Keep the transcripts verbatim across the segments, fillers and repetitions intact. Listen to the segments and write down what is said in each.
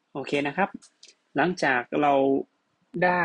โอเคนะครับหลังจากเราได้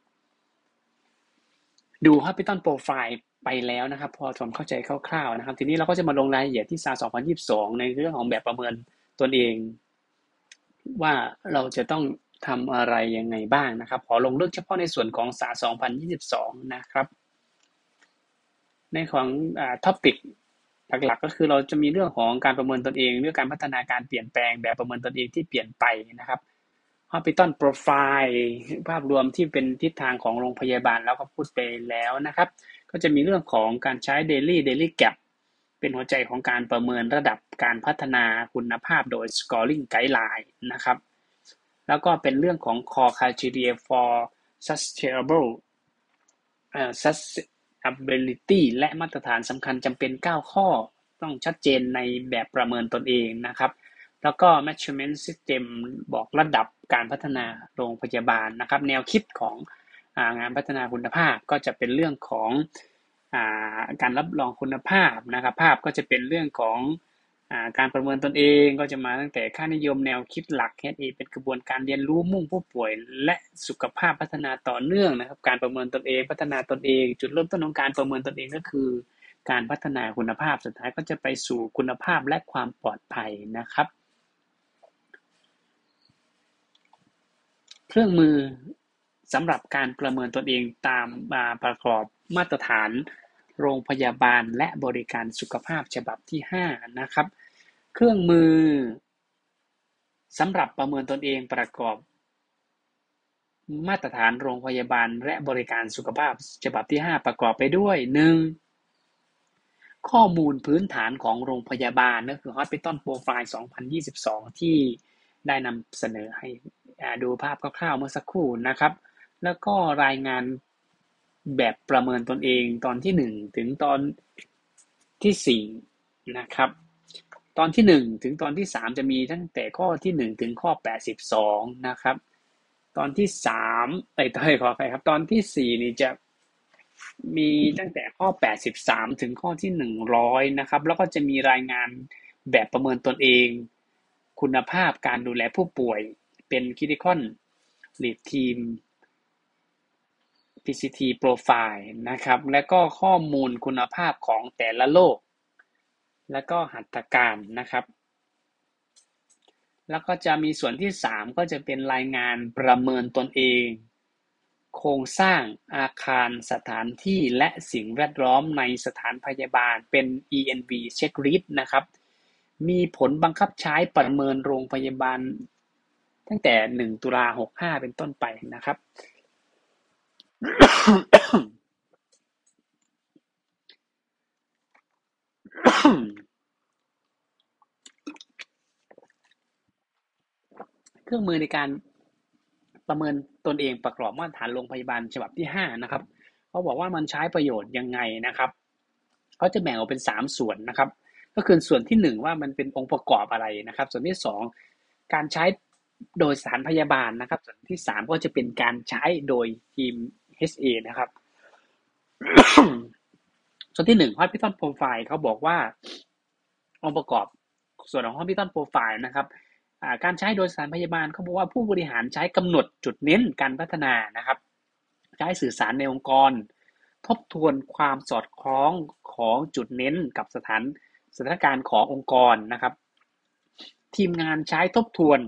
ดู Hospital Profile ไปแล้วนะครับพอทำเข้าใจคร่าวๆนะครับทีนี้เราก็จะมาลงรายละเอียดที่ ซา สองพันยี่สิบสองในเรื่องของแบบประเมินตนเองว่าเราจะต้องทำอะไรยังไงบ้างนะครับขอลงเรื่องเฉพาะในส่วนของ ซา สองพันยี่สิบสองนะครับในของอ่า topic หลักๆก็คือเราจะมีเรื่องของการประเมินตนเองเรื่องการพัฒนาการเปลี่ยนแปลงแบบประเมินตนเองที่เปลี่ยนไปนะครับ Hospital Profile ภาพรวมที่เป็นทิศทางของโรงพยาบาลแล้วก็พูดไปแล้วนะครับก็จะมีเรื่องของการใช้ Daily Daily Gap เป็นหัวใจของการประเมินระดับการพัฒนาคุณภาพโดย Scoring Guideline นะครับแล้วก็เป็นเรื่องของ Core Criteria for Sustainable เอ่อ Sustainability และมาตรฐานสำคัญจำเป็นเก้าข้อต้องชัดเจนในแบบประเมินตนเองนะครับแล้วก็ Measurement System บอกระดับการพัฒนาโรงพยาบาลนะครับแนวคิดของงานพัฒนาคุณภาพก็จะเป็นเรื่องของการรับรองคุณภาพนะครับภาพก็จะเป็นเรื่องของการประเมินตนเองก็จะมาตั้งแต่ค่านิยมแนวคิดหลัก เอช เอ เป็นกระบวนการเรียนรู้มุ่งผู้ป่วยและสุขภาพพัฒนาต่อเนื่องนะครับการประเมินตนเองพัฒนาตนเองจุดเริ่มต้นของการประเมินตนเองก็คือการพัฒนาคุณภาพสุดท้ายก็จะไปสู่คุณภาพและความปลอดภัยนะครับเครื่องมือสำหรับการประเมินตนเองตามประกอบมาตรฐานโรงพยาบาลและบริการสุขภาพฉบับที่ห้านะครับเครื่องมือสำหรับประเมินตนเองประกอบมาตรฐานโรงพยาบาลและบริการสุขภาพฉบับที่ห้าประกอบไปด้วย หนึ่ง ข้อมูลพื้นฐานของโรงพยาบาลนั่นคือ Hospital Profile สองพันยี่สิบสองที่ได้นำเสนอให้ดูภาพคร่าวๆเมื่อสักครู่นะครับแล้วก็รายงานแบบประเมินตนเองตอนที่หนึ่งถึงตอนที่สี่นะครับตอนที่หนึ่งถึงตอนที่สามจะมีตั้งแต่ข้อที่หนึ่งถึงข้อแปดสิบสองนะครับตอนที่สามเอ้ยขออภัยครับตอนที่สี่นี่จะมีตั้งแต่ข้อแปดสิบสามถึงข้อที่หนึ่งร้อยนะครับแล้วก็จะมีรายงานแบบประเมินตนเองคุณภาพการดูแลผู้ป่วยเป็น Critical Lead Team พี ซี ที Profile นะครับและก็ข้อมูลคุณภาพของแต่ละโรคและก็หัตถการนะครับแล้วก็จะมีส่วนที่สามก็จะเป็นรายงานประเมินตนเองโครงสร้างอาคารสถานที่และสิ่งแวดล้อมในสถานพยาบาลเป็น อี เอ็น วี Checklist นะครับมีผลบังคับใช้ประเมินโรงพยาบาลตั้งแต่หนึ่งตุลาหกสิบห้าเป็นต้นไปนะครับเครื่องมือในการประเมินตนเองประกอบมาตรฐานโรงพยาบาลฉบับที่ห้านะครับเขาบอกว่ามันใช้ประโยชน์ยังไงนะครับเขาจะแบ่งออกเป็นสามส่วนนะครับก็คือส่วนที่หนึ่งว่ามันเป็นองค์ประกอบอะไรนะครับส่วนที่สองการใช้โดยสถานพยาบาลนะครับส่วนที่สามก็จะเป็นการใช้โดยทีม เอช เอ นะครับส่วนที่หนึ่ง Hospital Profile เขาบอกว่าองค์ประกอบส่วนของ Hospital Profile นะครับการใช้โดยสถานพยาบาลเขาบอกว่าผู้บริหารใช้กำหนดจุดเน้นการพัฒนานะครับใช้สื่อสารในองค์กรทบทวนความสอดคล้องของจุดเน้นกับสถานสถานการณ์ขององค์กรนะครับทีมงานใช้ทบทวน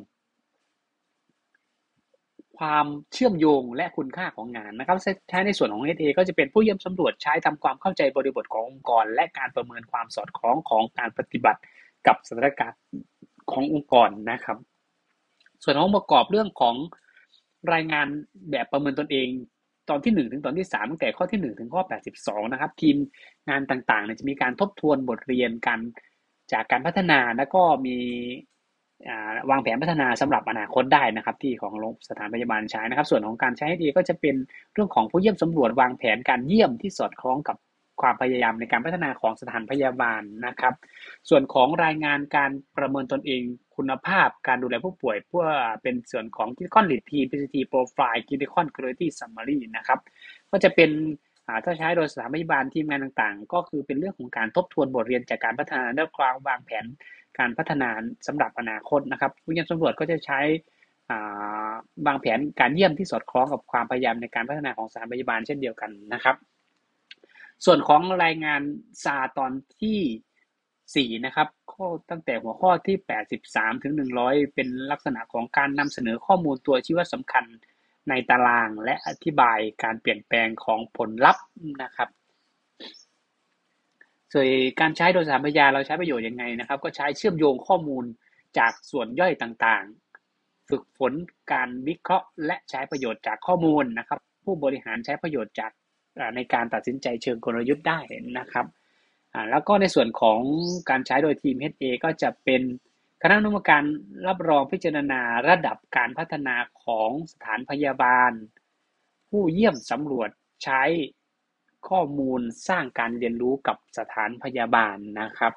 ความเชื่อมโยงและคุณค่าของงานนะครับใช้ในส่วนของ เอช เอ ก็จะเป็นผู้เยี่ยมสำรวจใช้ทำความเข้าใจบริบทขององค์กรและการประเมินความสอดคล้องของการปฏิบัติกับสถานการณ์ขององค์กรนะครับส่วนของประกอบเรื่องของรายงานแบบประเมินตนเองตอนที่หนึ่งถึงตอนที่สามตั้งแต่ข้อที่หนึ่งถึงข้อแปดสิบสองนะครับทีมงานต่างๆเนี่ยจะมีการทบทวนบทเรียนกันจากการพัฒนาแล้วก็มีวางแผนพัฒนาสำหรับอนาคตได้นะครับที่ของสถานพยาบาลใช้นะครับส่วนของการใช้ดีก็จะเป็นเรื่องของผู้เยี่ยมสำรวจวางแผนการเยี่ยมที่สอดคล้องกับความพยายามในการพัฒนาของสถานพยาบาลนะครับส่วนของรายงานการประเมินตนเองคุณภาพการดูแลผู้ป่วยเพื่อเป็นส่วนของ Critical Lead Team พี ซี ที Profile Critical Quality Summary นะครับก็จะเป็นถ้าใช้โดยสถานพยาบาลทีมงานต่างๆก็คือเป็นเรื่องของการทบทวนบทเรียนจากการพัฒนาและความวางแผนการพัฒนาสำหรับอนาคตนะครับผู้เยี่ยมสำรวจก็จะใช้วางแผนการเยี่ยมที่สอดคล้องกับความพยายามในการพัฒนาของสถานพยาบาลเช่นเดียวกันนะครับส่วนของรายงานซาตอนที่สี่นะครับข้อตั้งแต่หัวข้อที่แปดสิบสามถึงหนึ่งร้อยเป็นลักษณะของการนำเสนอข้อมูลตัวชี้วัดสำคัญในตารางและอธิบายการเปลี่ยนแปลงของผลลัพธ์นะครับส่วนการใช้โดยสถานพยาเราใช้ประโยชน์ยังไงนะครับก็ใช้เชื่อมโยงข้อมูลจากส่วนย่อยต่างๆฝึกฝนการวิเคราะห์และใช้ประโยชน์จากข้อมูลนะครับผู้บริหารใช้ประโยชน์จากในการตัดสินใจเชิงกลยุทธ์ได้นะครับแล้วก็ในส่วนของการใช้โดยทีม เอช เอ ก็จะเป็นคณะกรรมการรับรองพิจารณาระดับการพัฒนาของสถานพยาบาลผู้เยี่ยมสำรวจใช้ข้อมูลสร้างการเรียนรู้กับสถานพยาบาลนะครับ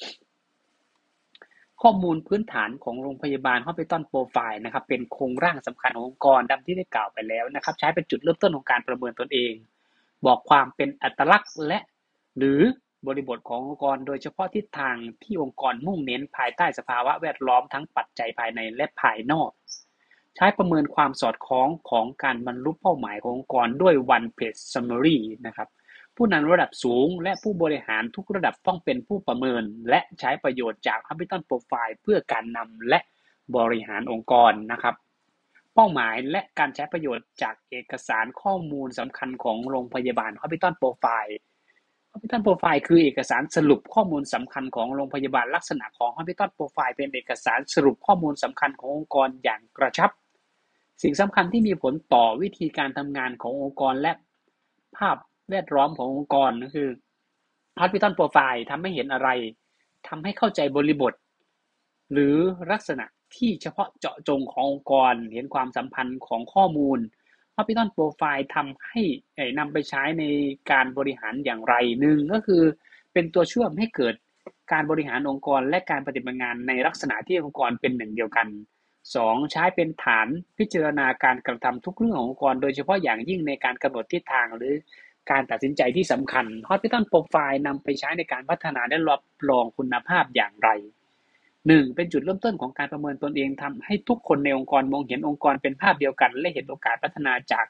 ข้อมูลพื้นฐานของโรงพยาบาล Hospital Profile นะครับเป็นโครงร่างสำคัญขององค์กรดังที่ได้กล่าวไปแล้วนะครับใช้เป็นจุดเริ่มต้นของการประเมินตนเองบอกความเป็นอัตลักษณ์และหรือบริบทขององค์กรโดยเฉพาะทิศทางที่องค์กรมุ่งเน้นภายใต้สภาวะแวดล้อมทั้งปัจจัยภายในและภายนอกใช้ประเมินความสอดคล้องของการบรรลุเป้าหมายขององค์กรด้วย one page summary นะครับผู้นำระดับสูงและผู้บริหารทุกระดับต้องเป็นผู้ประเมินและใช้ประโยชน์จาก Hospital Profile เพื่อการนำและบริหารองค์กรนะครับเป้าหมายและการใช้ประโยชน์จากเอกสารข้อมูลสำคัญของโรงพยาบาล Hospital Profile Hospital Profile คือเอกสารสรุปข้อมูลสำคัญของโรงพยาบาลลักษณะของ Hospital Profile เป็นเอกสารสรุปข้อมูลสำคัญขององค์กรอย่างกระชับสิ่งสำคัญที่มีผลต่อวิธีการทำงานขององค์กรและภาพแวดล้อมขององค์กรก็คือ Hospital Profile ทำให้เห็นอะไรทำให้เข้าใจบริบทหรือลักษณะที่เฉพาะเจาะจงขององค์กรเห็นความสัมพันธ์ของข้อมูล Hospital Profile ทำให้นำไปใช้ในการบริหารอย่างไรหนึ่งก็คือเป็นตัวเชื่อมให้เกิดการบริหารองค์กรและการปฏิบัติงานในลักษณะที่องค์กรเป็นหนึ่งเดียวกันสองใช้เป็นฐานพิจารณาการกระทำทุกเรื่องขององค์กรโดยเฉพาะอย่างยิ่งในการกำหนดทิศทางหรือการตัดสินใจที่สำคัญ Hospital Profile นำไปใช้ในการพัฒนาและรับรองคุณภาพอย่างไรหนึ่งเป็นจุดเริ่มต้นของการประเมินตนเองทำให้ทุกคนในองค์กรมองเห็นองค์กรเป็นภาพเดียวกันและเห็นโอกาสพัฒนาจาก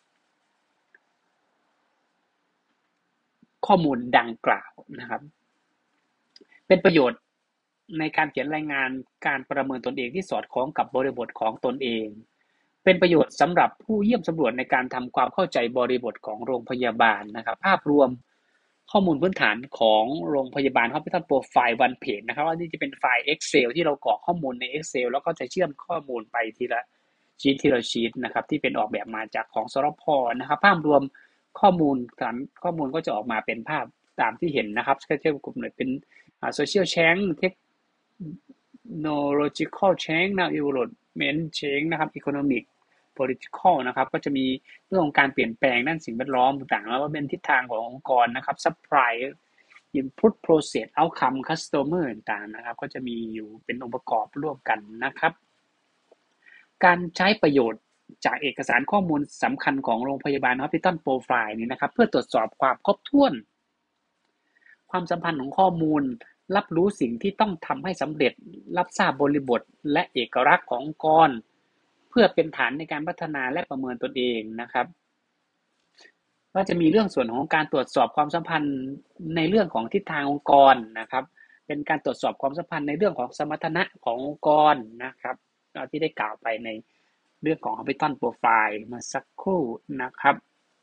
ข้อมูลดังกล่าวนะครับเป็นประโยชน์ในการเขียนรายงานการประเมินตนเองที่สอดคล้องกับบริบทของตนเองเป็นประโยชน์สำหรับผู้เยี่ยมสำรวจในการทำความเข้าใจบริบทของโรงพยาบาลนะครับภาพรวมข้อมูลพื้นฐานของโรงพยาบาล Hospital Profile One Page นะครับว่านี่จะเป็นไฟล์ Excel ที่เรากรอกข้อมูลใน Excel แล้วก็จะเชื่อมข้อมูลไปทีละชีททีละชีทนะครับที่เป็นออกแบบมาจากของสรพนะครับภาพรวมข้อมูลฐานข้อมูลก็จะออกมาเป็นภาพตามที่เห็นนะครับก็จะกลุ่มหน่วยเป็น social change technological change environment change นะครับ economic political นะครับก็จะมีเรื่องของการเปลี่ยนแปลงด้านสิ่งแวดล้อมต่างๆแล้วก็เป็นทิศทางขององค์กรนะครับ supply input process outcome customer ต่างๆนะครับก็จะมีอยู่เป็นองค์ประกอบร่วมกันนะครับการใช้ประโยชน์จากเอกสารข้อมูลสำคัญของโรงพยาบาล Hospital Profile นี้นะครับเพื่อตรวจสอบความครบถ้วนความสัมพันธ์ของข้อมูลรับรู้สิ่งที่ต้องทำให้สำเร็จรับทราบบริบทและเอกลักษณ์ขององค์กรเพื่อเป็นฐานในการพัฒนาและประเมินตนเองนะครับก็จะมีเรื่องส่วนของการตรวจสอบความสัมพันธ์ในเรื่องของทิศทางองค์กรนะครับเป็นการตรวจสอบความสัมพันธ์ในเรื่องของสมรรถนะขององค์กรนะครับที่ได้กล่าวไปในเรื่องของ Hospital Profile มาสักครู่นะครับ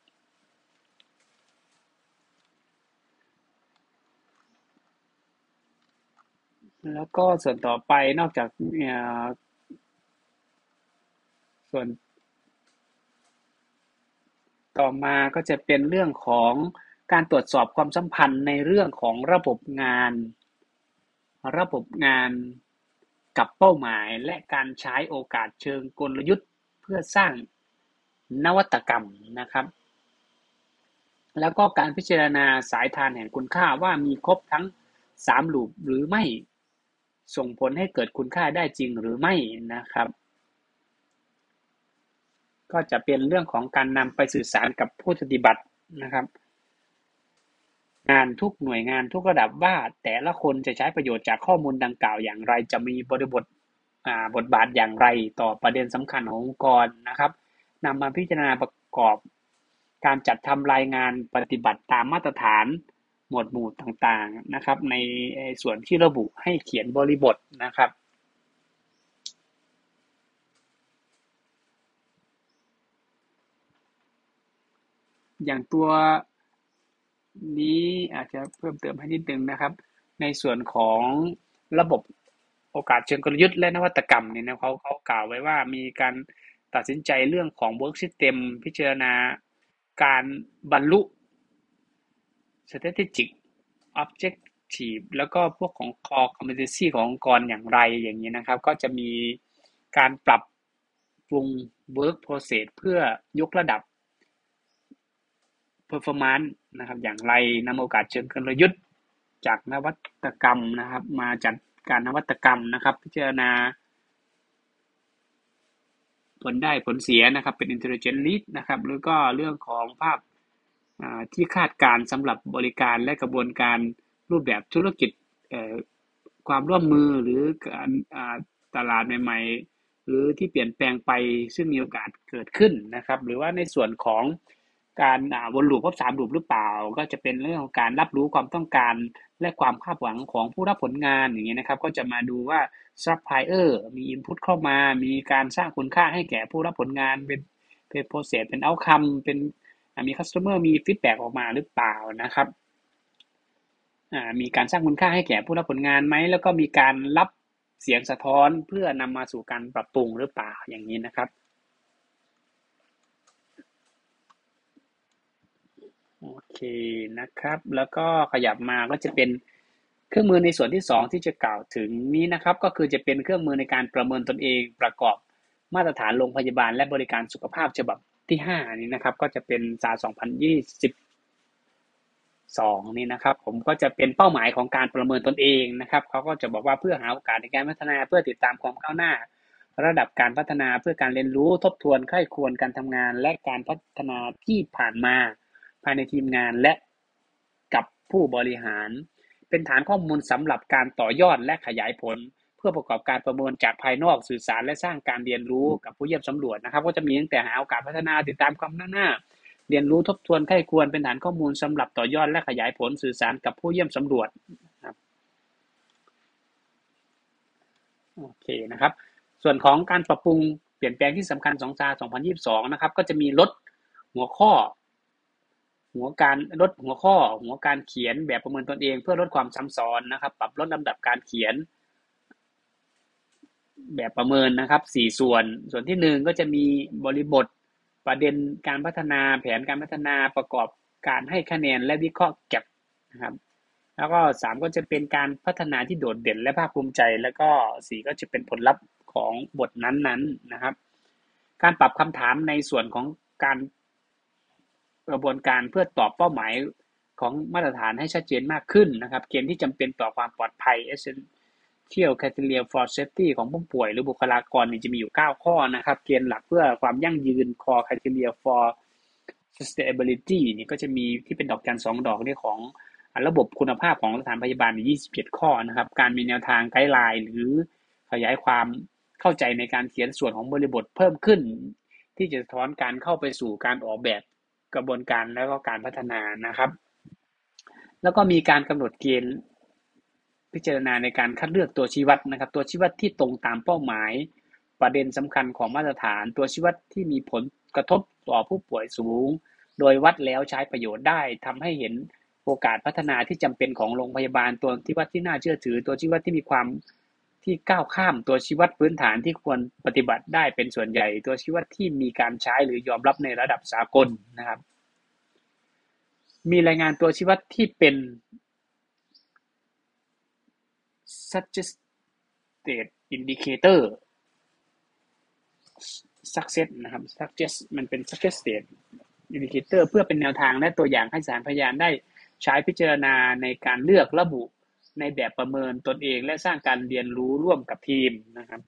แล้วก็ส่วนต่อไปนอกจากส่วนต่อมาก็จะเป็นเรื่องของการตรวจสอบความสัมพันธ์ในเรื่องของระบบงานระบบงานกับเป้าหมายและการใช้โอกาสเชิงกลยุทธ์เพื่อสร้างนวัตกรรมนะครับแล้วก็การพิจารณาสายทานแห่งคุณค่าว่ามีครบทั้งสามลูปหรือไม่ส่งผลให้เกิดคุณค่าได้จริงหรือไม่นะครับก็จะเป็นเรื่องของการนำไปสื่อสารกับผู้ปฏิบัตินะครับงานทุกหน่วยงานทุกระดับว่าแต่ละคนจะใช้ประโยชน์จากข้อมูลดังกล่าวอย่างไรจะมีบริบทบทบาทอย่างไรต่อประเด็นสำคัญขององค์กรนะครับนำมาพิจารณาประกอบการจัดทำรายงานปฏิบัติตามมาตรฐานหมวดหมู่ต่างๆนะครับในส่วนที่ระบุให้เขียนบริบทนะครับอย่างตัวนี้อาจจะเพิ่มเติมให้นิดนึงนะครับในส่วนของระบบโอกาสเชิงกลยุทธ์และนวัตกรรมเนี่ยนะเขาเขากล่าวไว้ว่ามีการตัดสินใจเรื่องของ work system พิจารณาการบรรลุ strategic objective แล้วก็พวกของ core competency ขององค์กรอย่างไรอย่างนี้นะครับก็จะมีการปรับปรุง work process เพื่อยกระดับ performance นะครับอย่างไรนำโอกาสเชิงกลยุทธ์จากนวัตกรรมนะครับมาจัดการนวัตกรรมนะครับพิจารณาผลได้ผลเสียนะครับเป็น intelligent lead นะครับหรือก็เรื่องของภาพที่คาดการสำหรับบริการและกระบวนการรูปแบบธุรกิจความร่วมมือหรือการตลาดใหม่ๆหรือที่เปลี่ยนแปลงไปซึ่งมีโอกาสเกิดขึ้นนะครับหรือว่าในส่วนของการวนลูปครบสามลูปหรือเปล่าก็จะเป็นเรื่องของการรับรู้ความต้องการและความคาดหวังของผู้รับผลงานอย่างเงี้ยนะครับก็จะมาดูว่าซัพพลายเออร์มีอินพุตเข้ามามีการสร้างคุณค่าให้แก่ผู้รับผลงานเป็นเป็นโปรเซสเป็นเอาท์คัมเป็นมีคัสเตอร์มีฟีดแบ็กออกมาหรือเปล่านะครับมีการสร้างคุณค่าให้แก่ผู้รับผลงานไหมแล้วก็มีการรับเสียงสะท้อนเพื่อนำมาสู่การปรับปรุงหรือเปล่าอย่างนี้นะครับโอเคนะครับแล้วก็ขยับมาก็จะเป็นเครื่องมือในส่วนที่สองที่จะกล่าวถึงนี้นะครับก็คือจะเป็นเครื่องมือในการประเมินตนเองประกอบมาตรฐานโรงพยาบาลและบริการสุขภาพฉบับที่ห้านี้นะครับก็จะเป็นซาสองพันยี่สิบสองนี่นะครับผมก็จะเป็นเป้าหมายของการประเมินตนเองนะครับเขาก็จะบอกว่าเพื่อหาโอกาสในการพัฒนาเพื่อติดตามความก้าวหน้าระดับการพัฒนาเพื่อการเรียนรู้ทบทวนไข้ควรการทำงานและการพัฒนาที่ผ่านมาภายในทีมงานและกับผู้บริหารเป็นฐานข้อมูลสำหรับการต่อยอดและขยายผลเพื่อประกอบการประเมินจากภายนอกสื่อสารและสร้างการเรียนรู้กับผู้เยี่ยมสำรวจนะครับก็จะมีตั้งแต่หาโอกาสพัฒนาติดตามความก้าวหน้าเรียนรู้ทบทวนไข้ควรเป็นฐานข้อมูลสำหรับต่อยอดและขยายผลสื่อสารกับผู้เยี่ยมสำรวจครับโอเคนะครับส่วนของการปรับปรุงเปลี่ยนแปลงที่สำคัญของซาสองพันยี่สิบสองนะครับก็จะมีลดหัวข้อหัวการลดหัวข้อหัวการเขียนแบบประเมินตนเองเพื่อลดความซ้ำซ้อนนะครับปรับลดลำดับการเขียนแบบประเมินนะครับสี่ส่วนส่วนที่หนึ่งก็จะมีบริบทประเด็นการพัฒนาแผนการพัฒนาประกอบการให้คะแนนและวิเคราะห์แก็บนะครับแล้วก็สามก็จะเป็นการพัฒนาที่โดดเด่นและภาคภูมิใจแล้วก็สี่ก็จะเป็นผลลัพธ์ของบทนั้นๆนะครับการปรับคำถามในส่วนของการกระบวนการเพื่อตอบเป้าหมายของมาตรฐานให้ชัดเจนมากขึ้นนะครับเกณฑ์ที่จำเป็นต่อความปลอดภัย Essential Criteria for Safety ของผู้ป่วยหรือบุคลากรจะมีอยู่เก้าข้อนะครับเกณฑ์หลักเพื่อความยั่งยืน Core Criteria for Sustainability นี่ก็จะมีที่เป็นดอกจันสองดอกนี่ของระบบคุณภาพของสถานพยาบาลยี่สิบเจ็ดข้อนะครับการมีแนวทางไกด์ไลน์หรือขยายความเข้าใจในการเขียนส่วนของบริบทเพิ่มขึ้นที่จะสะท้อนการเข้าไปสู่การออกแบบกระบวนการแล้วก็การพัฒนานะครับแล้วก็มีการกำหนดเกณฑ์พิจารณาในการคัดเลือกตัวชี้วัดนะครับตัวชี้วัดที่ตรงตามเป้าหมายประเด็นสำคัญของมาตรฐานตัวชี้วัดที่มีผลกระทบต่อผู้ป่วยสูงโดยวัดแล้วใช้ประโยชน์ได้ทำให้เห็นโอกาสพัฒนาที่จำเป็นของโรงพยาบาลตัวชี้วัดที่น่าเชื่อถือตัวชี้วัดที่มีความที่ก้าวข้ามตัวชี้วัดพื้นฐานที่ควรปฏิบัติได้เป็นส่วนใหญ่ตัวชี้วัดที่มีการใช้หรือยอมรับในระดับสากลนะครับมีรายงานตัวชี้วัดที่เป็น suggested indicator success นะครับ suggest มันเป็น suggested indicator เพื่อเป็นแนวทางและตัวอย่างให้สถานพยาบาลได้ใช้พิจารณาในการเลือกระบุในแบบประเมินตนเองและสร้างการเรียนรู้ร่วมกับทีมนะครับ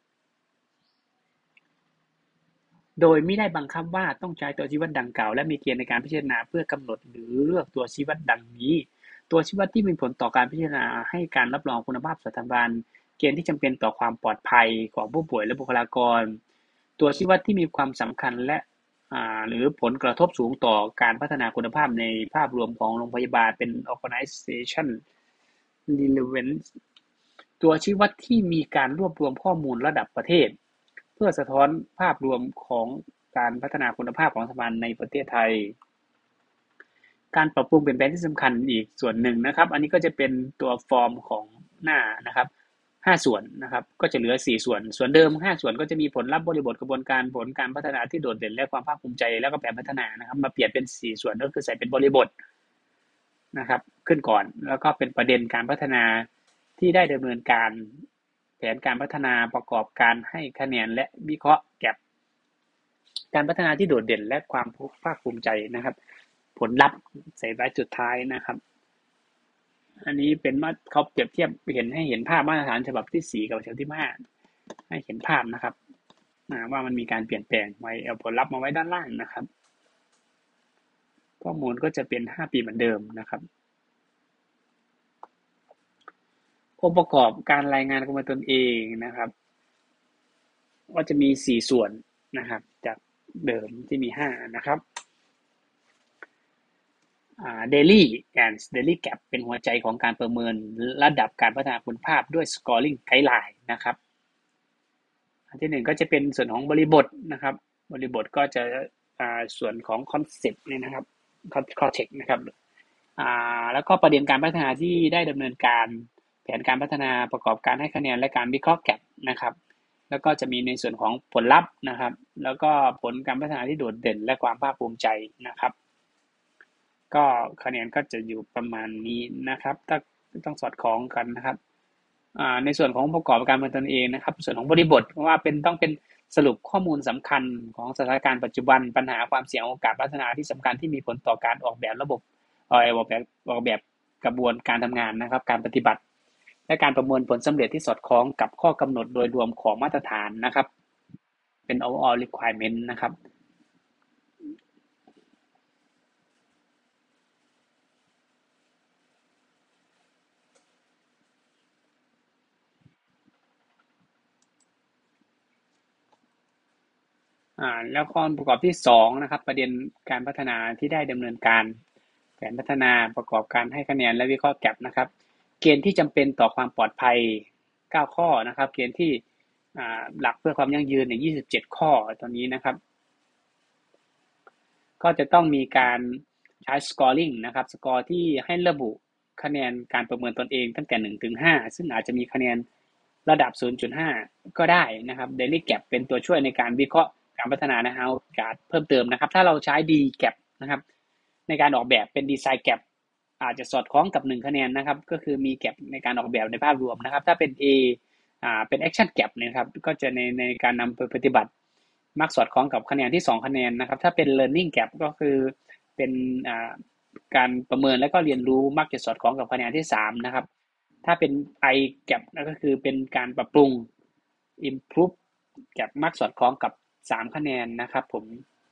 โดยไม่ได้บังคับว่าต้องใช้ตัวชี้วัดดังกล่าวและมีเกณฑ์ในการพิจารณาเพื่อกำหนดหรือเลือกตัวชี้วัดดังนี้ตัวชี้วัดที่มีผลต่อการพิจารณาให้การรับรองคุณภาพสถาบันเกณฑ์ที่จำเป็นต่อความปลอดภัยของผู้ป่วยและบุคลากรตัวชี้วัดที่มีความสำคัญและหรือผลกระทบสูงต่อการพัฒนาคุณภาพในภาพรวมของโรงพยาบาลเป็น organization relevance ตัวชี้วัดที่มีการรวบรวมข้อมูลระดับประเทศเพื่อสะท้อนภาพรวมของการพัฒนาคุณภาพของสถาบันในประเทศไทยการปรับปรุงเปลี่ยนแปลงที่สำคัญอีกส่วนหนึ่งนะครับอันนี้ก็จะเป็นตัวฟอร์มของหน้านะครับห้าส่วนนะครับก็จะเหลือสี่ส่วนส่วนเดิมห้าส่วนก็จะมีผลลัพธ์บริบทกระบวนการผลการพัฒนาที่โดดเด่นและความภาคภูมิใจแล้วก็แผนพัฒนานะครับมาเปลี่ยนเป็นสี่ส่วนก็คือใส่เป็นบริบทนะครับขึ้นก่อนแล้วก็เป็นประเด็นการพัฒนาที่ได้ดำเนินการแผนการพัฒนาประกอบการให้คะแนนและวิเคราะห์แก็บการพัฒนาที่โดดเด่นและความภาคภูมิใจนะครับผลลัพธ์ใส่ไว้จุดท้ายนะครับอันนี้เป็นมาเขาเปรียบเทียบเห็นให้เห็นภาพมาตรฐานฉบับที่สี่กับฉบับที่ห้าให้เห็นภาพนะครับว่ามันมีการเปลี่ยนแปลงไว้เอาผลลัพธ์มาไว้ด้านล่างนะครับข้อมูลก็จะเป็นห้าปีเหมือนเดิมนะครับองค์ประกอบการรายงานประเมินตนเองนะครับก็จะมีสี่ส่วนนะครับจากเดิมที่มีห้านะครับ Daily and Daily Gap เป็นหัวใจของการประเมินระดับการพัฒนาคุณภาพด้วย Scoring Guideline นะครับอันที่หนึ่งก็จะเป็นส่วนของบริบทนะครับบริบทก็จะส่วนของ Concept เนี่ยนะครับ Context นะครับแล้วก็ประเด็นการพัฒนาที่ได้ดำเนินการแผนการพัฒนาประกอบการให้คะแนนและการวิเคราะห์แกปนะครับแล้วก็จะมีในส่วนของผลลัพธ์นะครับแล้วก็ผลการพัฒนาที่โดดเด่นและความภาคภูมิใจนะครับก็คะแนนก็จะอยู่ประมาณนี้นะครับถ้าต้องสอดคล้องกันนะครับในส่วนของประกอบการประเมินตนเองนะครับส่วนของบริบทว่าเป็นต้องเป็นสรุปข้อมูลสำคัญของสถานการณ์ปัจจุบันปัญหาความเสี่ยงโอกาสพัฒนาที่สำคัญที่มีผลต่อการออกแบบระบบออกแบบออกแบบกระบวนการทำงานนะครับการปฏิบัติและการประเมินผลสำเร็จที่สอดคล้องกับข้อกำหนดโดยรวมของมาตรฐานนะครับเป็น overall requirement นะครับอ่าแล้วข้อประกอบที่สองนะครับประเด็นการพัฒนาที่ได้ดำเนินการแผนพัฒนาประกอบการให้คะแนนและวิเคราะห์แกปนะครับเกณฑ์ที่จำเป็นต่อความปลอดภัยเก้าข้อนะครับเกณฑ์ที่หลักเพื่อความยั่งยืนเนี่ยยี่สิบเจ็ดข้อตอนนี้นะครับก็จะต้องมีการใช้ scoring นะครับสกอร์ที่ให้ระบุคะแนนการประเมินตนเองตั้งแต่หนึ่งถึงห้าซึ่งอาจจะมีคะแนนระดับ ศูนย์จุดห้า ก็ได้นะครับ Daily Gap เป็นตัวช่วยในการวิเคราะห์การพัฒนานะฮะโอกาสเพิ่มเติมนะครับถ้าเราใช้ D Gap นะครับในการออกแบบเป็น Design Gap อาจจะสอดคล้องกับหนึ่งคะแนนนะครับก็คือมี Gap ในการออกแบบในภาพรวมนะครับถ้าเป็น A อ่าเป็น Action Gap เนี่ยครับก็จะในในการนำไปปฏิบัติมักสอดคล้องกับคะแนนที่สองคะแนนนะครับถ้าเป็น learning gap ก็คือเป็นการประเมินและก็เรียนรู้มักจะสอดคล้องกับคะแนนที่สามนะครับถ้าเป็น I gap ก็คือเป็นการปรับปรุง improve gap มักสอดคล้องกับสามคะแนนนะครับผม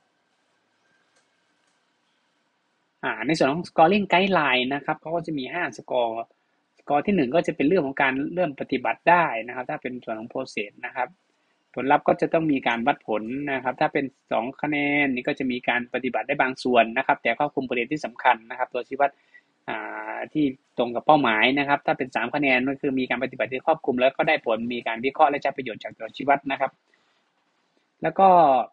ในส่วนของ scoring guideline นะครับเขาก็จะมีห้าสกอร์สกอร์ที่หนึ่งก็จะเป็นเรื่องของการเริ่มปฏิบัติได้นะครับถ้าเป็นส่วนของ process นะครับผลลัพธ์ก็จะต้องมีการวัดผลนะครับถ้าเป็นสองคะแนนนี่ก็จะมีการปฏิบัติได้บางส่วนนะครับแต่ครอบคลุมประเด็นที่สำคัญนะครับตัวชี้วัดที่ตรงกับเป้าหมายนะครับถ้าเป็นสามคะแนนก็คือมีการปฏิบัติที่ครอบคลุมแล้วก็ได้ผลมีการวิเคราะห์และใช้ประโยชน์จากตัวชี้วัดนะครับแล้วก็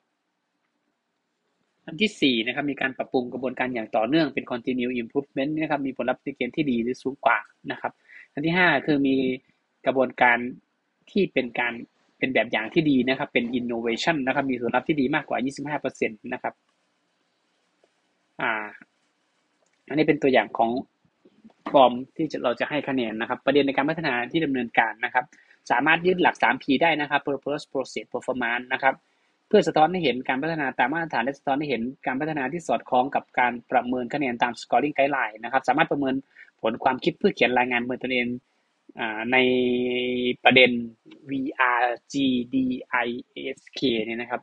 อันที่สี่นะครับมีการปรับปรุงกระบวนการอย่างต่อเนื่องเป็น continue improvement นะครับมีผลลัพธ์ในเกณฑ์ที่ดีหรือสูงกว่านะครับอันที่ห้าคือมีกระบวนการที่เป็นการเป็นแบบอย่างที่ดีนะครับเป็น innovation นะครับมีผลลัพธ์ที่ดีมากกว่า ยี่สิบห้าเปอร์เซ็นต์ นะครับอ่าอันนี้เป็นตัวอย่างของฟอร์มที่เราจะให้คะแนนนะครับประเด็นในการพัฒนาที่ดำเนินการนะครับสามารถยึดหลัก สาม พี ได้นะครับ purpose process performance นะครับเพื่อสะท้อนให้เห็นการพัฒนาตามมาตรฐานและสะท้อนให้เห็นการพัฒนาที่สอดคล้องกับการประเมินคะแนนตาม scoring guideline นะครับสามารถประเมินผลความคิดเพื่อเขียนรายงานประเมินตนเองในประเด็น วี อาร์ จี ดี ไอ เอส เค เนี่ยนะครับ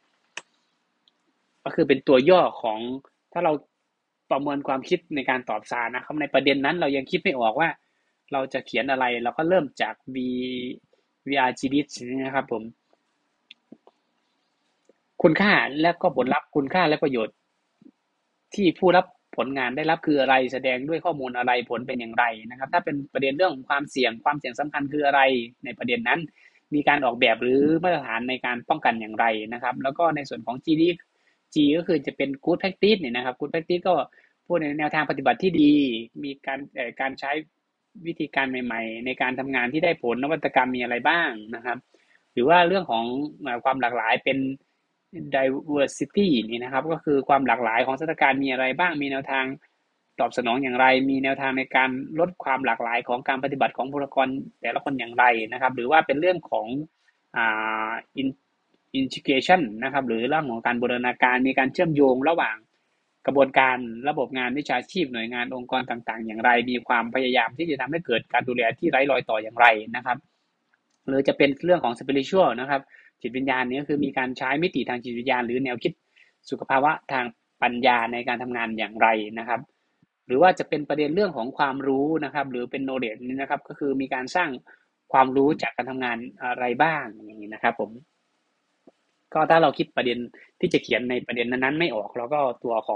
ก็คือเป็นตัวย่อของถ้าเราประเมินความคิดในการตอบสารนะครับในประเด็นนั้นเรายังคิดไม่ออกว่าเราจะเขียนอะไรเราก็เริ่มจาก v vrgdit นะครับผมคุณค่าและก็ผลลัพธ์คุณค่าและประโยชน์ที่ผู้รับผลงานได้รับคืออะไรแสดงด้วยข้อมูลอะไรผลเป็นอย่างไรนะครับถ้าเป็นประเด็นเรื่องของความเสี่ยงความเสี่ยงสำคัญคืออะไรในประเด็นนั้นมีการออกแบบหรือมาตรฐานในการป้องกันอย่างไรนะครับแล้วก็ในส่วนของ จี ดี G ก็คือจะเป็น Good Practice เนี่ยนะครับ Good Practice ก็พูดในแนวทางปฏิบัติที่ดีมีการเอ่อการใช้วิธีการใหม่ๆในการทำงานที่ได้ผลนวัตกรรมมีอะไรบ้างนะครับหรือว่าเรื่องของความหลากหลายเป็น diversity นี่นะครับก็คือความหลากหลายของสถานการณ์มีอะไรบ้างมีแนวทางตอบสนองอย่างไรมีแนวทางในการลดความหลากหลายของการปฏิบัติของบุคลากรแต่ละคนอย่างไรนะครับหรือว่าเป็นเรื่องของอ่า integration นะครับหรือเรื่องของการบูรณาการมีการเชื่อมโยงระหว่างกระบวนการระบบงานวิชาชีพหน่วยงานองค์กรต่างๆอย่างไรมีความพยายามที่จะทำให้เกิดการดูแลที่ไร้รอยต่ออย่างไรนะครับหรือจะเป็นเรื่องของ spiritual นะครับจิตวิญญาณนี้ก็คือมีการใช้มิติทางจิตวิญญาณหรือแนวคิดสุขภาวะทางปัญญาในการทำงานอย่างไรนะครับหรือว่าจะเป็นประเด็นเรื่องของความรู้นะครับหรือเป็น knowledge นี่นะครับก็คือมีการสร้างความรู้จากการทำงานอะไรบ้างอย่างนี้นะครับผมก็ถ้าเราคิดประเด็นที่จะเขียนในประเด็นนั้นๆไม่ออกเราก็ตัวของ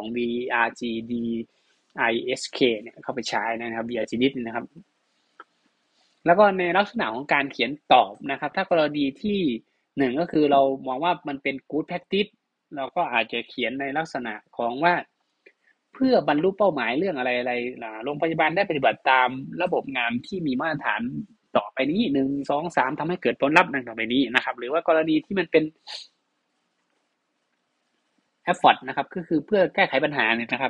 vrgdisk เนี่ยเข้าไปใช้นะครับ vrgdit นะครับแล้วก็ในลักษณะของการเขียนตอบนะครับถ้ากรณีที่หนึ่งก็คือเรามองว่ามันเป็น good practice เราก็อาจจะเขียนในลักษณะของว่าเพื่อบรรลุเป้าหมายเรื่องอะไรอะไรโรงพยาบาลได้ปฏิบัติตามระบบงานที่มีมาตรฐานต่อไปนี้หนึ่งสองสามทำให้เกิดผลลัพธ์ดังต่อไปนี้นะครับหรือว่ากรณีที่มันเป็น effort นะครับก็คือเพื่อแก้ไขปัญหาเนี่ยนะครับ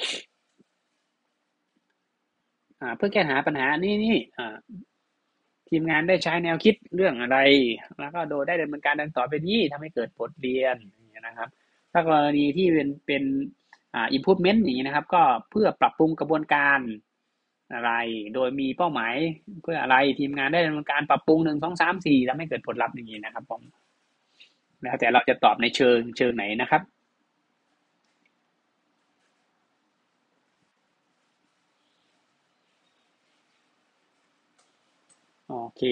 เพื่อแก้หาปัญหานี่นี่ทีมงานได้ใช้แนวคิดเรื่องอะไรแล้วก็โดยได้ดำเนินการดังต่อไปนี้ทำให้เกิดบทเรียนนะครับถ้ากรณีที่เป็นเป็นอ่า improvement อย่างนี้นะครับก็เพื่อปรับปรุงกระบวนการอะไรโดยมีเป้าหมายเพื่ออะไรทีมงานได้ดำเนินการปรับปรุงหนึ่งสองสามสี่ทำให้เกิดผลลัพธ์อย่างนี้นะครับผมแล้วแต่เราจะตอบในเชิงเชิงไหนนะครับโอเค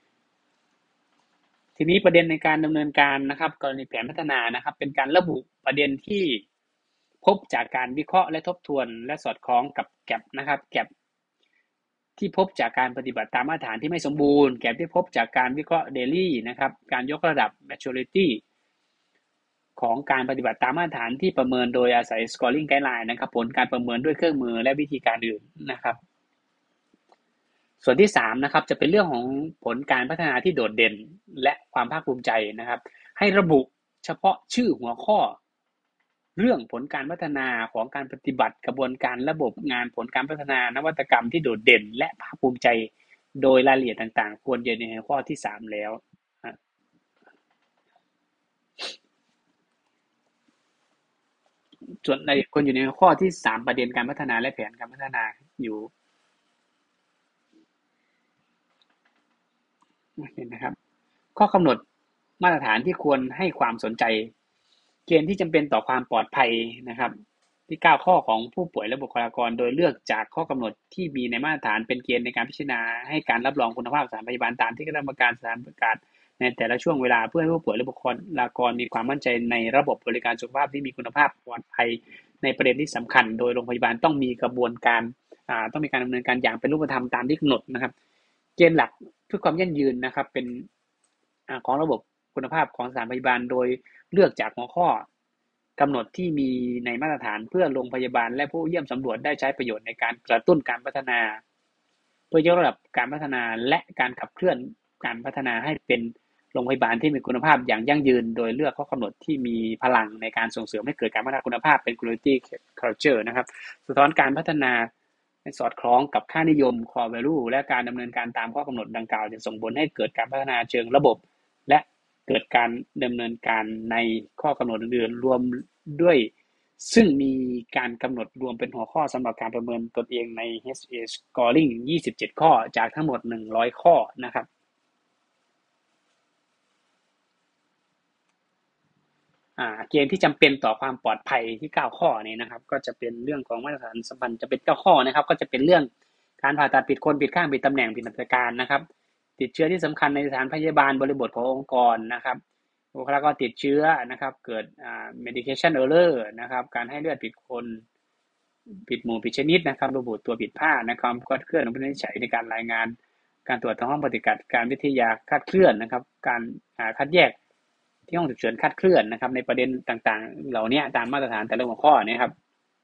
ทีนี้ประเด็นในการดำเนินการนะครับกรณีแผนพัฒนานะครับเป็นการระบุประเด็นที่พบจากการวิเคราะห์และทบทวนและสอดคล้องกับแก พี นะครับแก พี ที่พบจากการปฏิบัติตามมาตรฐานที่ไม่สมบูรณ์แก พี ที่พบจากการวิเคราะห์เดลี่นะครับการยกระดับ maturity ของการปฏิบัติตามมาตรฐานที่ประเมินโดยอาศัย scoring guideline นะครับผลการประเมินด้วยเครื่องมือและวิธีการอื่นนะครับส่วนที่สามนะครับจะเป็นเรื่องของผลการพัฒนาที่โดดเด่นและความภาคภูมิใจนะครับให้ระบุเฉพาะชื่อหัวข้อเรื่องผลการพัฒนาของการปฏิบัติกระบวนการระบบงานผลการพัฒนานวัตกรรมที่โดดเด่นและภาคภูมิใจโดยรายละเอียดต่างๆควรอยู่ในหัวข้อที่สามแล้วส่วนในควรอยู่ในหัวข้อที่สามประเด็นการพัฒนาและแผนการพัฒนาอยู่เห็นนะครับข้อกำหนดมาตรฐานที่ควรให้ความสนใจเกณฑ์ที่จำเป็นต่อความปลอดภัยนะครับที่เก้าข้อของผู้ป่วยและบุคลากรโดยเลือกจากข้อกำหนดที่มีในมาตรฐานเป็นเกณฑ์ในการพิจารณาให้การรับรองคุณภาพสถานพยาบาลตามที่คณะกรรมการสถานประกาศในแต่ละช่วงเวลาเพื่อให้ผู้ป่วยและบุคลากรมีความมั่นใจในระบบบริการสุขภาพที่มีคุณภาพปลอดภัยในประเด็นที่สำคัญโดยโรงพยาบาลต้องมีกระบวนการต้องมีการดำเนินการอย่างเป็นรูปธรรมตามที่กำหนดนะครับเกณฑ์หลักเพื่อความยั่งยืนนะครับเป็นของระบบคุณภาพของสถานพยาบาลโดยเลือกจากหัวข้อกำหนดที่มีในมาตรฐานเพื่อโรงพยาบาลและผู้เยี่ยมสำรวจได้ใช้ประโยชน์ในการกระตุ้นการพัฒนาเพื่อยกระดับการพัฒนาและการขับเคลื่อนการพัฒนาให้เป็นโรงพยาบาลที่มีคุณภาพอย่างยั่งยืนโดยเลือกข้อกำหนดที่มีพลังในการส่งเสริมให้เกิดการพัฒนาคุณภาพเป็น quality culture นะครับสะท้อนการพัฒนาสอดคล้องกับค่านิยม core value และการดำเนินการตามข้อกำหนดดังกล่าวจะส่งผลให้เกิดการพัฒนาเชิงระบบและเกิดการดำเนินการในข้อกำหนดอื่นๆรวมด้วยซึ่งมีการกำหนดรวมเป็นหัวข้อสำหรับการประเมินตนเองใน เอช เอ Scoring ยี่สิบเจ็ดข้อจากทั้งหมดหนึ่งร้อยข้อนะครับเกณฑ์ที่จำเป็นต่อความปลอดภัยที่เก้าข้อนี้นะครับก็จะเป็นเรื่องของมาตรฐานสัมพันธ์จะเป็นเก้าข้อนะครับก็จะเป็นเรื่องการผ่าตัดผิดคนผิดข้างผิดตำแหน่งผิดมาตรการนะครับติดเชื้อที่สำคัญในสถานพยาบาลบริบทขององค์กรนะครับบุคลากรติดเชื้อนะครับเกิดอ่า medication error นะครับการให้เลือดผิดคนผิดหมู่ผิดชนิดนะครับระบุตัวผิดพลาดนะครับก็เคลื่อนของผู้วินิจฉัยในการรายงานการตรวจทางห้องปฏิบัติการวิทยาคลาดเคลื่อนนะครับการคัดแยกที่ห้องฉุกเฉินคลาดเคลื่อนนะครับในประเด็นต่างๆเหล่านี้ตามมาตรฐานแต่ละหัวข้อนี้ครับ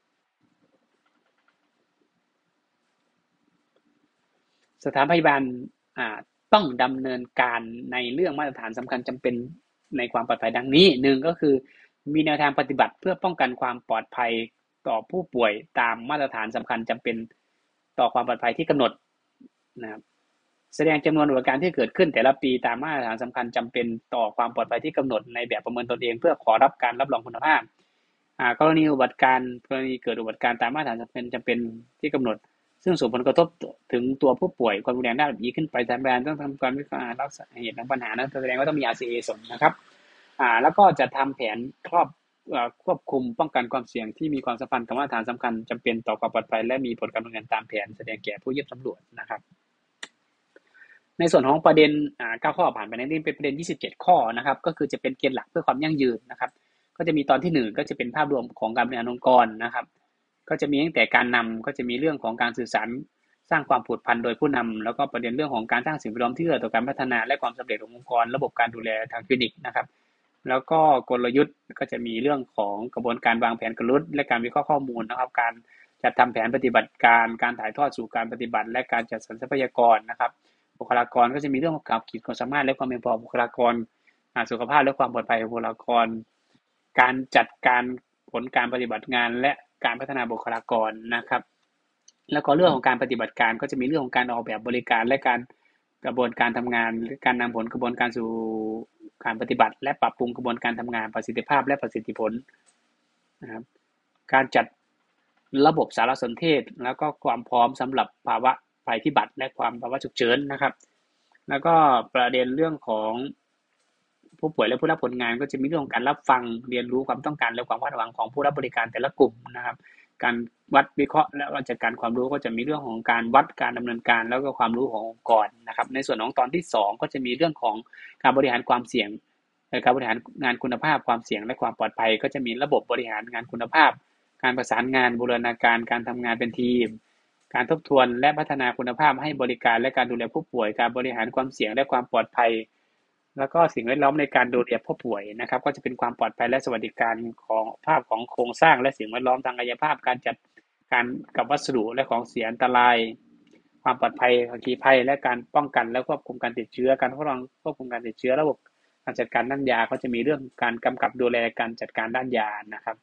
สถานพยาบาลต้องดำเนินการในเรื่องมาตรฐานสำคัญจำเป็นในความปลอดภัยดังนี้หนึ่งก็คือมีแนวทางปฏิบัติเพื่อป้องกันความปลอดภัยต่อผู้ป่วยตามมาตรฐานสำคัญจำเป็นต่อความปลอดภัยที่กำหนดนะครับแสดงจำนวนอุบัติการที่เกิดขึ้นแต่ละปีตามมาตรฐานสำคัญจำเป็นต่อความปลอดภัยที่กำหนดในแบบประเมินตนเองเพื่อขอรับการรับรองคุณภาพกรณีอุบัติการกรณีเกิดอุบัติการตามมาตรฐานจำเป็นจำเป็นที่กำหนดซึ่งส่งผลกระทบถึงตัวผู้ป่วยความรุนแรงได้แบบนี้ขึ้นไปทางแบรนด์ต้องทำการวิเคราะห์รักษาเหตุของปัญหานั้นแสดงว่าต้องมี อาร์ ซี เอ ส่งนะครับอ่าแล้วก็จะทำแผนครอบควบคุมป้องกันความเสี่ยงที่มีความสัมพันธ์กับมาตรฐานสำคัญจำเป็นต่อความปลอดภัยและมีผลการดำเนินงานตามแผนแสดงแก่ผู้เยี่ยมสำรวจนะครับในส่วนของประเด็นอ่าเก้าข้อผ่านไปนี่เป็นประเด็นยี่สิบเจ็ดข้อนะครับก็คือจะเป็นเกณฑ์หลักเพื่อความยั่งยืนนะครับก็จะมีตอนที่หนึ่งก็จะเป็นภาพรวมของการบริหารองค์กรนะครับก็จะมีตั้งแต่การนำก็จะมีเรื่องของการสื่อสารสร้างความผูกพันโดยผู้นำแล้วก็ประเด็นเรื่องของการสร้างสิ่งแวดล้อมที่เอื้อต่อการพัฒนาและความสำเร็จขององค์กรระบบการดูแลทางคลินิกนะครับแล้วก็กลยุทธ์ก็จะมีเรื่องของกระบวนการวางแผนกลยุทธ์และการวิเคราะห์ข้อมูลนะครับการจัดทำแผนปฏิบัติการการถ่ายทอดสู่การปฏิบัติและการจัดสรรทรัพยากรนะครับบุคลากรก็จะมีเรื่องของการขีดความสามารถและความเป็นพอบุคลากรสุขภาพและความปลอดภัยของบุคลากรการจัดการผลการปฏิบัติงานและการพัฒนาบุคลากรนะครับแล้วก็เรื่องของการปฏิบัติการก็จะมีเรื่องของการออกแบบบริการและการกระบวนการทำงานการนำผลกระบวนการสู่การปฏิบัติและปรับปรุงกระบวนการทำงานประสิทธิภาพและประสิทธิผลนะครับการจัดระบบสารสนเทศแล้วก็ความพร้อมสำหรับภาวะภัยพิบัติและความภาวะฉุกเฉินนะครับแล้วก็ประเด็นเรื่องของผู้ป่วยและผู้รับผลงานก็จะมีเรื่องของการรับฟังเรียนรู้ความต้องการและความคาดหวังของผู้รับบริการแต่ละกลุ่มนะครับการวัดวิเคราะห์และจัดการความรู้ก็จะมีเรื่องของการวัดการดำเนินการแล้วก็ความรู้ขององค์กรนะครับในส่วนของตอนที่สองก็จะมีเรื่องของการบริหารความเสี่ยงการบริหารงานคุณภาพความเสี่ยงและความปลอดภัยก็จะมีระบบบริหารงานคุณภาพการประสานงานบูรณาการการทำงานเป็นทีมการทบทวนและพัฒนาคุณภาพให้บริการและการดูแลผู้ป่วยการบริหารความเสี่ยงและความปลอดภัยแล้วก็สิ่งแวดล้อมในการดูแลผู้ป่วยนะครับก็จะเป็นความปลอดภัยและสวัสดิการของภาพของโครงสร้างและสิ่งแวดล้อมทางกายภาพการจัดการกับวัสดุและของเสียอันตรายความปลอดภัยอัคคีภัยและการป้องกันและควบคุมการติดเชื้อการทดลองควบคุมการติดเชื้อระบบการจัดการด้านยาก็จะมีเรื่องการกำกับดูแลการจัดการด้านยานะครับ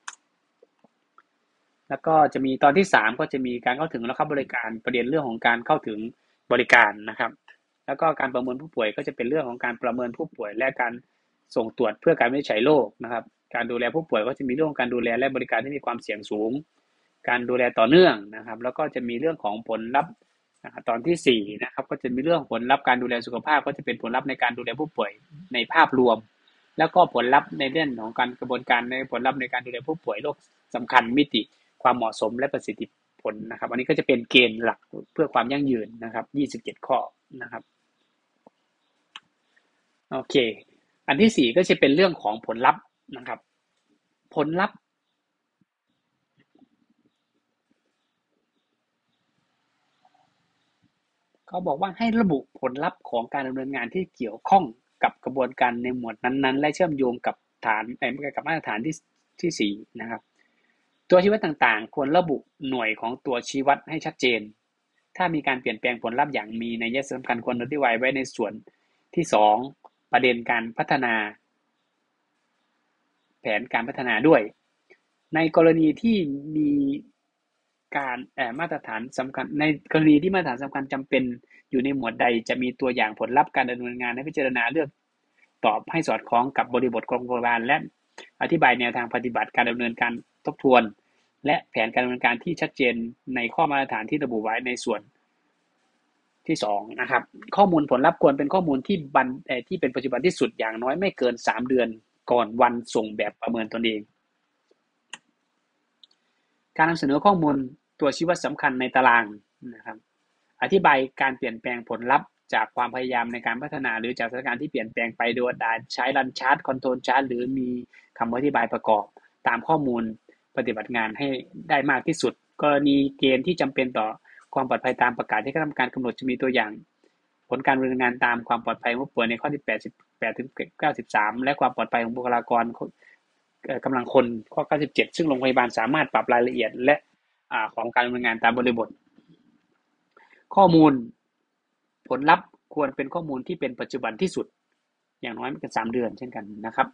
แล้วก็จะมีตอนที่สามก็จะมีการเข้าถึงและเข้าบริการประเด็นเรื่องของการเข้าถึงบริการนะครับแล้วก็การประเมินผู้ป่วยก็จะเป็นเรื่องของการประเมินผู้ป่วยและการส่งตรวจเพื่อการวินิจฉัยโรคนะครับการดูแลผู้ป่วยก็จะมีเรื่องของการดูแลและบริการที่มีความเสี่ยงสูงการดูแลต่อเนื่องนะครับแล้วก็จะมีเรื่องของผลลัพธ์ตอนที่สี่นะครับก็จะมีเรื่องผลลัพธ์การดูแลสุขภาพก็จะเป็นผลลัพธ์ในการดูแลผู้ป่วยในภาพรวมแล้วก็ผลลัพธ์ในเรื่องของการกระบวนการในผลลัพธ์ในการดูแลผู้ป่วยโรคสำคัญมิติความเหมาะสมและประสิทธิผลนะครับอันนี้ก็จะเป็นเกณฑ์หลักเพื่อความยั่งยืนนะครับยี่สิบเจ็ดข้อนะครับโอเคอันที่สี่ก็จะเป็นเรื่องของผลลัพธ์นะครับผลลัพธ์เขาบอกว่าให้ระบุผลลัพธ์ของการดำเนินงานที่เกี่ยวข้องกับกระบวนการในหมวดนั้นๆและเชื่อมโยงกับฐานเอ่อกับมาตรฐานที่ที่สี่นะครับตัวชี้วัดต่างๆควรระบุหน่วยของตัวชี้วัดให้ชัดเจนถ้ามีการเปลี่ยนแปลงผลลัพธ์อย่างมีนัยสำคัญควรอธิบายไว้ในส่วนที่สองประเด็นการพัฒนาแผนการพัฒนาด้วยในกรณีที่มีการมาตรฐานสำคัญในกรณีที่มาตรฐานสำคัญจำเป็นอยู่ในหมวดใดจะมีตัวอย่างผลลัพธ์การดำเนินงานให้พิจารณาเลือกตอบให้สอดคล้องกับบริบทของโรงพยาบาลและอธิบายแนวทางปฏิบัติการดำเนินการทบทวนและแผนการดำเนินการที่ชัดเจนในข้อมาตรฐานที่ระบุไว้ในส่วนที่สองนะครับข้อมูลผลลัพธ์ควรเป็นข้อมูลที่บันที่เป็นปัจจุบันที่สุดอย่างน้อยไม่เกินสามเดือนก่อนวันส่งแบบประเมินตนเองการนำเสนอข้อมูลตัวชี้วัดสำคัญในตารางนะครับอธิบายการเปลี่ยนแปลงผลลัพธ์จากความพยายามในการพัฒนาหรือจากสถานการณ์ที่เปลี่ยนแปลงไปโดยการใช้รันชาร์ตคอนโทรลชาร์ตหรือมีคำอธิบายประกอบตามข้อมูลปฏิบัติงานให้ได้มากที่สุดกรณีเกณฑ์ที่จำเป็นต่อความปลอดภัยตามประกาศที่คณะกรรมการกำหนดจะมีตัวอย่างผลการดำเนินงานตามความปลอดภัยของผู้ป่วยในข้อที่แปดสิบแปดถึงเก้าสิบสามและความปลอดภัยของบุคลากรกำลังคนข้อเก้าสิบเจ็ดซึ่งโรงพยาบาลสามารถปรับรายละเอียดและของการดำเนินงานตามบริบทข้อมูลผลลัพธ์ควรเป็นข้อมูลที่เป็นปัจจุบันที่สุดอย่างน้อยไม่เกินสามเดือนเช่นกันนะครับ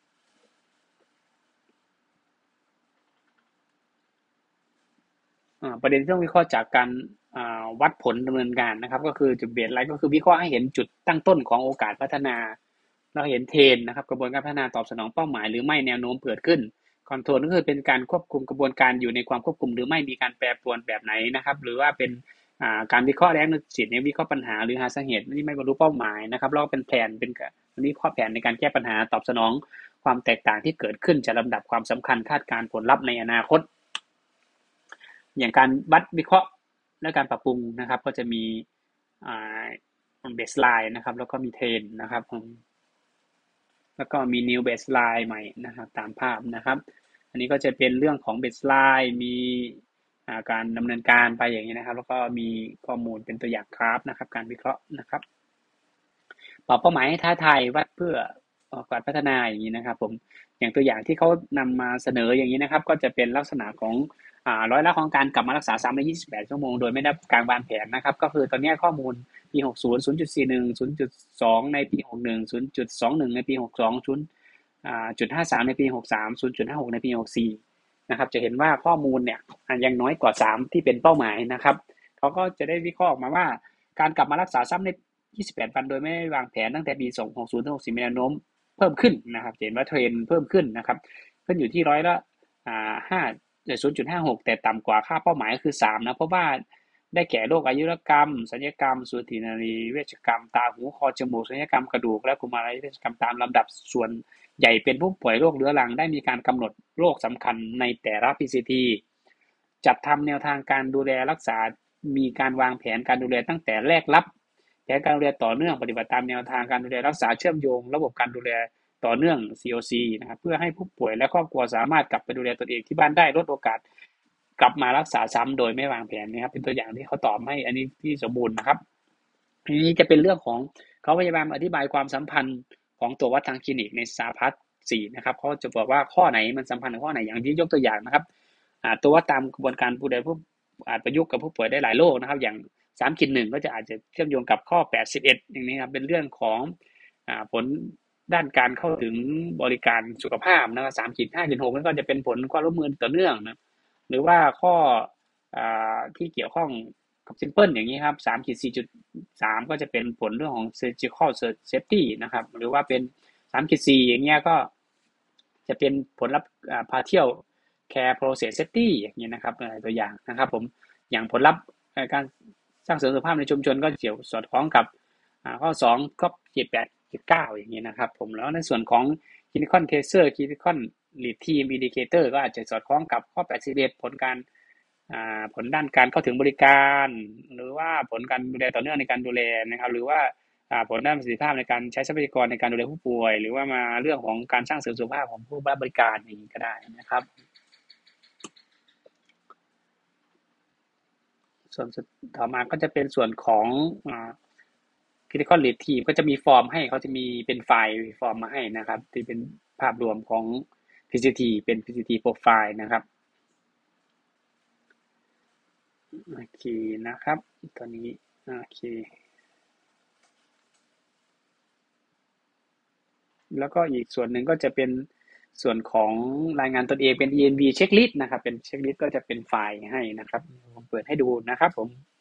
ประเด็นที่ต้องวิเคราะห์จากการวัดผลดำเนินการนะครับก็คือจุดเบสไลน์ก็คือวิเคราะห์ให้เห็นจุดตั้งต้นของโอกาสพัฒนาเราเห็นเทรนนะครับกระบวนการพัฒนาตอบสนองเป้าหมายหรือไม่แนวโน้มเกิดขึ้นคอนโทรลก็คือเป็นการควบคุมกระบวนการอยู่ในความควบคุมหรือไม่มีการแปรปรวนแบบไหนนะครับหรือว่าเป็นการวิเคราะห์แรงนึกจิตในวิเคราะห์ปัญหาหรือหาสาเหตุที่ไม่บรรลุเป้าหมายนะครับแล้วก็เป็นแผนเป็นวิเคราะห์แผนในการแก้ปัญหาตอบสนองความแตกต่างที่เกิดขึ้นจากลำดับความสำคัญคาดการผลลัพธ์ในอนาคตอย่างการวัดวิเคราะห์และการปรับปรุงนะครับก็จะมีเบสไลน์นะครับแล้วก็มีเทรนนะครับแล้วก็มี new baseline ใหม่นะครับตามภาพนะครับอันนี้ก็จะเป็นเรื่องของ baseline มีการดำเนินการไปอย่างนี้นะครับแล้วก็มีข้อมูลเป็นตัวอย่างกราฟนะครับการวิเคราะห์นะครับปรับเป้าหมายให้ท้าทายวัดเพื่อการพัฒนาอย่างนี้นะครับผมอย่างตัวอย่างที่เขานำมาเสนออย่างนี้นะครับก็จะเป็นลักษณะของร้อยละของการกลับมารักษาซ้ำในยี่สิบแปดชั่วโมงโดยไม่ได้การวางแผนนะครับก็คือตอนนี้ข้อมูลปีหกสิบ ศูนย์จุดสี่หนึ่ง ศูนย์จุดสอง ในปีหกสิบเอ็ด ศูนย์จุดสองหนึ่ง ในปีหกสิบสอง ศูนย์จุดห้าสาม ในปีหกสิบสาม ศูนย์จุดห้าหก ในปีหกสิบสี่นะครับจะเห็นว่าข้อมูลเนี่ยยังน้อยกว่าสามที่เป็นเป้าหมายนะครับเขาก็จะได้วิเคราะห์ออกมาว่าการกลับมารักษาซ้ำในยี่สิบแปดวันโดยไม่ได้วางแผนตั้งแต่ปีสองพันหกสิบถึงหกสิบมีแนวโน้มเพิ่มขึ้นนะครับเห็นว่าเทรนเพิ่มขึ้นนะครับขึ้นอยู่ที่ร้อยละห้า ศูนย์จุดห้าหก แต่ต่ำกว่าค่าเป้าหมายก็คือสามนะเพราะว่าได้แก่โรคอายุรกรรมศัลยกรรมสูตินรีเวชกรรมตาหูคอจมูกศัลยกรรมกระดูกและกุมารเวชกรรมตามลำดับส่วนใหญ่เป็นผู้ป่วยโรคเรื้อรังได้มีการกำหนดโรคสำคัญในแต่ละ พี ซี ที จัดทำแนวทางการดูแลรักษามีการวางแผนการดูแลตั้งแต่แรกรับแผนการดูแลต่อเนื่องปฏิบัติตามแนวทางการดูแลรักษาเชื่อมโยงระบบการดูแลต่อเนื่อง ซี โอ ซี นะครับเพื่อให้ผู้ป่วยและครอบครัวสามารถกลับไปดูแลตนเองที่บ้านได้ลดโอกาสกลับมารักษาซ้ำโดยไม่วางแผนนะครับเป็นตัวอย่างที่เขาตอบให้อันนี้ที่สมบูรณ์นะครับทีนี้จะเป็นเรื่องของเขาพยายามอธิบายความสัมพันธ์ของตัววัดทางคลินิกในสาพัฒน์สี่นะครับเขาจะบอกว่าข้อไหนมันสัมพันธ์กับข้อไหนอย่างที่ยกตัวอย่างนะครับตัววัดตามกระบวนการผู้ใดผู้อาจประยุกต์กับผู้ป่วยได้หลายโรคนะครับอย่าง สามจุดหนึ่ง ก็จะอาจจะเชื่อมโยงกับข้อแปดสิบเอ็ดอย่างนี้ครับเป็นเรื่องของผลด้านการเข้าถึงบริการสุขภาพนะครับ สามจุดห้าจุดหก นั่นก็จะเป็นผลความร่วมมือต่อเนื่องนะหรือว่าข้อที่เกี่ยวข้องกับ Simple อย่างนี้ครับ สามจุดสี่จุดสาม ก็จะเป็นผลเรื่องของ Surgical Safety นะครับหรือว่าเป็น สามจุดสี่ อย่างเงี้ยก็จะเป็นผลลัพธ์ Partial Care Process Safety อย่างนี้นะครับตัวอย่างนะครับผมอย่างผลลัพธ์การสร้างเสริมสุขภาพในชุมชนก็เกี่ยวสอดคล้องกับข้อสองข้อเจ็ด แปด เก้าอย่างนี้นะครับผมแล้วในส่วนของ Clinical Tracer Clinical Lead Team Indicator ก็อาจจะสอดคล้องกับข้อแปดสิบเอ็ดผลการผลด้านการเข้าถึงบริการหรือว่าผลการดูแลต่อเนื่องในการดูแลนะครับหรือว่าผลด้านประสิทธิภาพในการใช้ทรัพยากรในการดูแลผู้ป่วยหรือว่ามาเรื่องของการสร้างเสริมสุขภาพของผู้รับบริการอย่างนี้ก็ได้นะครับส่วนต่อมาก็จะเป็นส่วนของCritical Lead Team ก็จะมีฟอร์มให้เขาจะมีเป็นไฟล์ฟอร์มมาให้นะครับที่เป็นภาพรวมของ พี ซี ที เป็น พี ซี ที Profile นะครับโอเคนะครับตอนนี้โอเคแล้วก็อีกส่วนหนึ่งก็จะเป็นส่วนของรายงานตนเองเป็น อี เอ็น วี Checklist นะครับเป็น Checklist ก็จะเป็นไฟล์ให้นะครับผมเปิดให้ดูนะครับผม